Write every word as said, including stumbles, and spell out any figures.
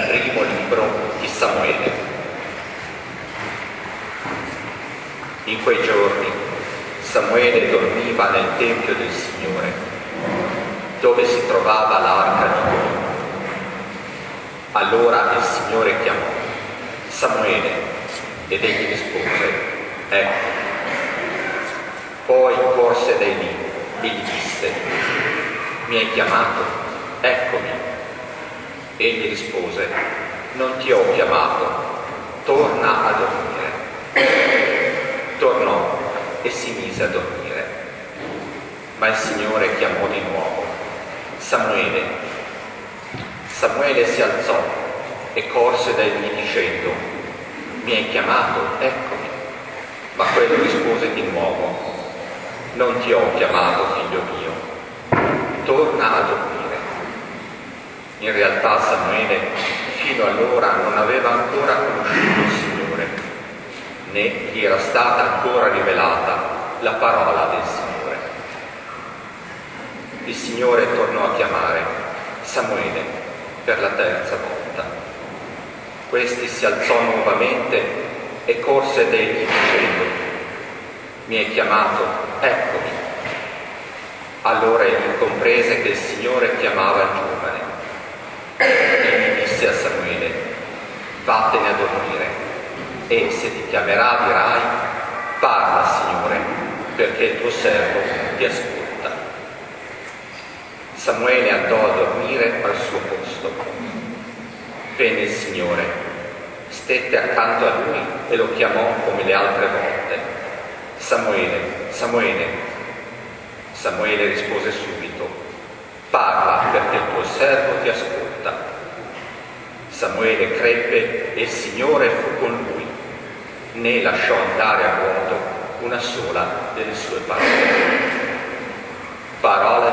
primo libro di Samuele. In quei giorni Samuele dormiva nel Tempio del Signore, dove si trovava l'arca di Dio. Allora il Signore chiamò: Samuele, ed egli rispose: ecco. Poi corse dai lì e gli disse: mi hai chiamato? Eccomi. Egli rispose: non ti ho chiamato, torna a dormire. Tornò e si mise a dormire. Ma il Signore chiamò di nuovo: Samuele. Samuele si alzò e corse dai lì dicendo: mi hai chiamato? Eccomi. Ma quello rispose di nuovo: non ti ho chiamato, figlio mio, torna a dormire. In realtà Samuele fino allora non aveva ancora conosciuto il Signore, né gli era stata ancora rivelata la parola del Signore. Il Signore tornò a chiamare Samuele per la terza volta. Questi si alzò nuovamente e corse dai lì dicendo: mi hai chiamato? Eccomi. Allora egli comprese che il Signore chiamava il giovane. Egli disse a Samuele: vattene a dormire, e se ti chiamerà dirai: parla, Signore, perché il tuo servo ti ascolta. Samuele andò a dormire al suo posto. Venne il Signore, stette accanto a lui e lo chiamò come le altre volte: Samuele, Samuele. Samuele rispose subito: parla, perché il tuo servo ti ascolta. Samuele crebbe e il Signore fu con lui, né lasciò andare a vuoto una sola delle sue parole. Parola